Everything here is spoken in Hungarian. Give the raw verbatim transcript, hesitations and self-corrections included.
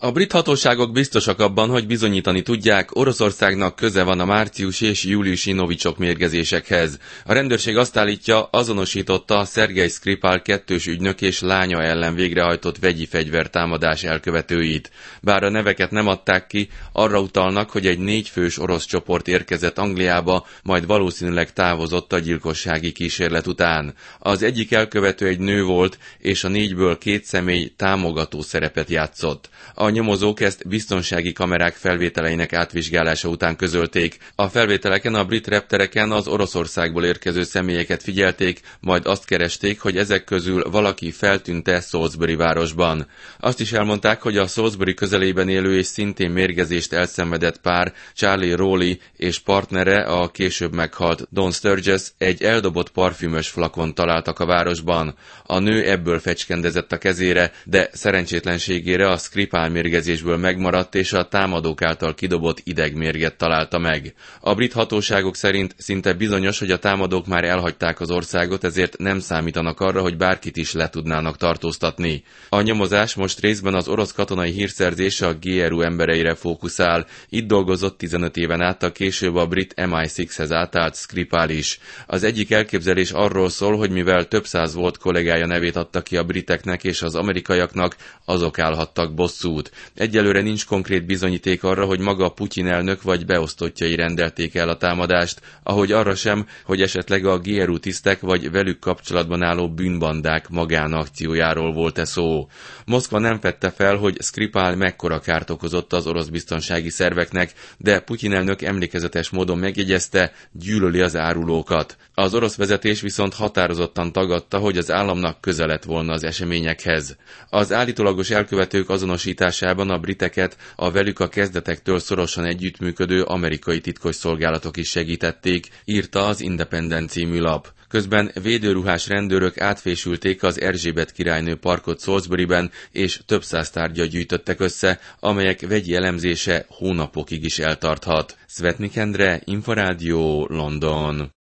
A brit hatóságok biztosak abban, hogy bizonyítani tudják, Oroszországnak köze van a március és júliusi novicsok mérgezésekhez. A rendőrség azt állítja, azonosította Szergej Skripal kettős ügynök és lánya ellen végrehajtott vegyi fegyvertámadás elkövetőit. Bár a neveket nem adták ki, arra utalnak, hogy egy négyfős orosz csoport érkezett Angliába, majd valószínűleg távozott a gyilkossági kísérlet után. Az egyik elkövető egy nő volt, és a négyből két személy támogató szerepet játszott. A nyomozók ezt biztonsági kamerák felvételeinek átvizsgálása után közölték. A felvételeken a brit reptereken az Oroszországból érkező személyeket figyelték, majd azt keresték, hogy ezek közül valaki feltűnt-e Salisbury városban. Azt is elmondták, hogy a Salisbury közelében élő és szintén mérgezést elszenvedett pár, Charlie Rowley és partnere, a később meghalt Don Sturges, egy eldobott parfümös flakon találtak a városban. A nő ebből fecskendezett a kezére, de szerencsétlenségére a Skripal mérgezésből megmaradt, és a támadók által kidobott idegmérget találta meg. A brit hatóságok szerint szinte bizonyos, hogy a támadók már elhagyták az országot, ezért nem számítanak arra, hogy bárkit is le tudnának tartóztatni. A nyomozás most részben az orosz katonai hírszerzés a gé er u embereire fókuszál. Itt dolgozott tizenöt éven át, a később a brit em i hathoz átállt Skripal is. Az egyik elképzelés arról szól, hogy mivel több száz volt kollégája nevét adta ki a briteknek és az amerikaiaknak, azok állhattak bosszút. Egyelőre nincs konkrét bizonyíték arra, hogy maga Putyin elnök vagy beosztottjai rendelték el a támadást, ahogy arra sem, hogy esetleg a gé er u tisztek vagy velük kapcsolatban álló bűnbandák magánakciójáról volt-e szó. Moszkva nem fedte fel, hogy Skripal mekkora kárt okozott az orosz biztonsági szerveknek, de Putyin elnök emlékezetes módon megjegyezte, gyűlöli az árulókat. Az orosz vezetés viszont határozottan tagadta, hogy az államnak köze lett volna az eseményekhez. Az állítólagos elkövetők azonosításában a briteket a velük a kezdetektől szorosan együttműködő amerikai titkosszolgálatok is segítették, írta az Independent című lap. Közben védőruhás rendőrök átfésülték az Erzsébet királynő parkot Salisburyben, és több száz tárgyat gyűjtöttek össze, amelyek vegyi elemzése hónapokig is eltarthat. Szvetnik Endre, Inforádió, London.